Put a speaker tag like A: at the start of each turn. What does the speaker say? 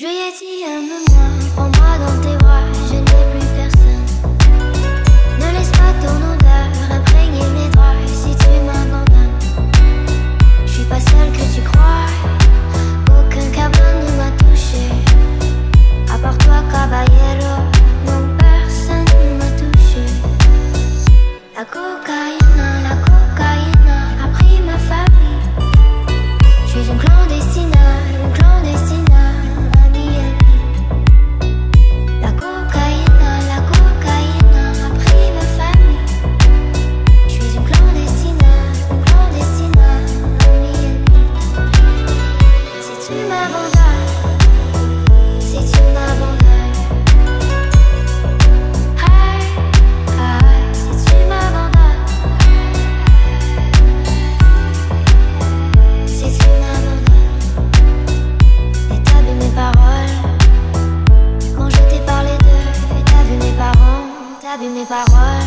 A: Je lui ai dit aime-moi, prends-moi dans tes bras, je n'ai plus personne. Ne laisse pas ton odeur imprégner mes draps si tu m'abandonnes. Je suis pas celle que tu crois, aucun cabane ne m'a touché. À part toi, caballero, non personne ne m'a touché. La cocaïne a pris ma famille. Je suis une clandestine. T'as vu mes paroles.